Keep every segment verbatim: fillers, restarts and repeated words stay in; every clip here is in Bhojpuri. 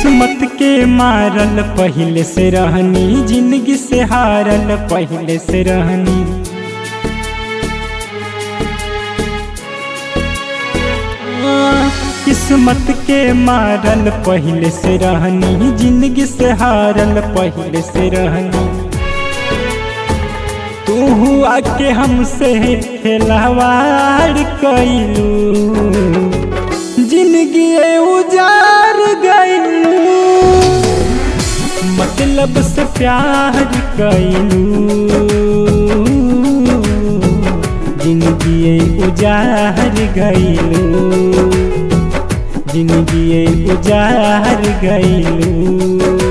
किस्मत के मारल पहले से रहनी, जिंदगी से हारल पहले से रहनी। किस्मत के मारल पहले से रहनी, जिंदगी से हारल पहले से रहनी। तू हुआ के हमसे खिलवाड़ कइलू, जिंदगी उजार गइलू। मतलब से प्यार कइलू, जिंदगी उजार गइलू, जिंदगी उजार गइलू।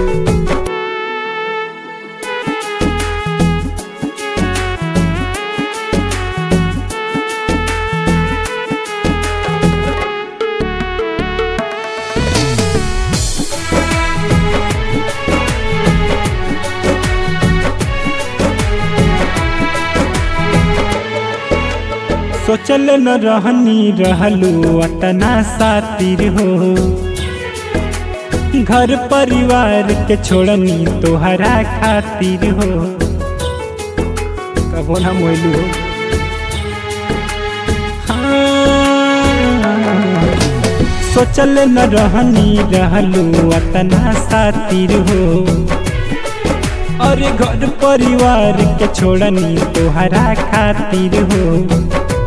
सोचल न रहनी रहलू अतना सातिर हो, घर परिवार के छोड़नी तोहरा खातिर हो। कबो ना मोइलू हो। हाँ, सोचल न रहनी रहलू अतना सातिर हो, और घर परिवार के छोड़नी तोहरा खातिर हो।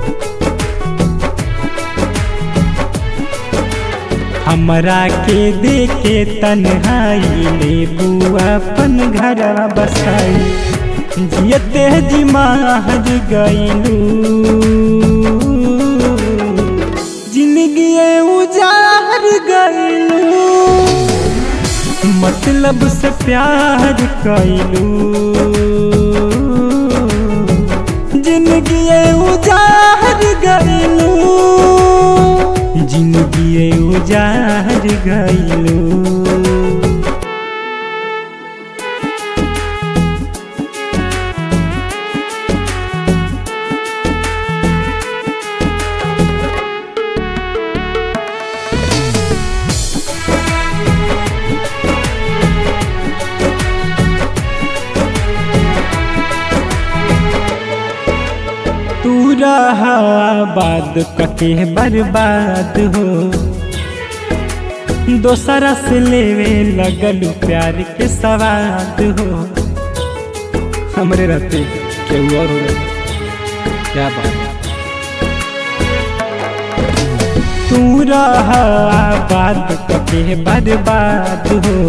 हमरा के देखे तन्हाई ले बुआ अपन घर बसाई, जियते जी मार गइलू, जिंदगी उजार गइलू। मतलब से प्यार कइलू, जिंदगी उजार गइलू, जिंदगी उजार गइलू। तू रहा बाद कके बर्बाद हो, दोसरा से लेवे लगलू प्यार के सवाद हो। हमरे रहते केहू और हो, क्या बात। तू रहा बाद कके बर्बाद हो,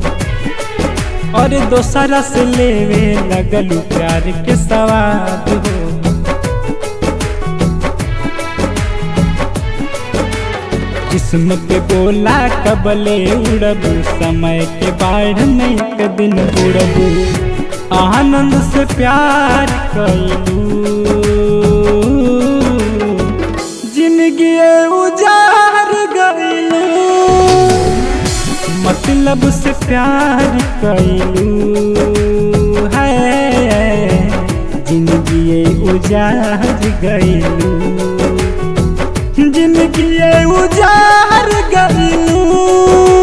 और दोसरा से लेवे लगलू प्यार के सवाद हो। जिस्म पे बोला कबले उड़बू, समय के बाढ़ में एक दिन बुड़बू। आनंद से प्यार कइलू, जिंदगी उजार गइलू। मतलब से प्यार कइलू, है जिंदगी उजार गइलू, जिंदगी उजार गइलू।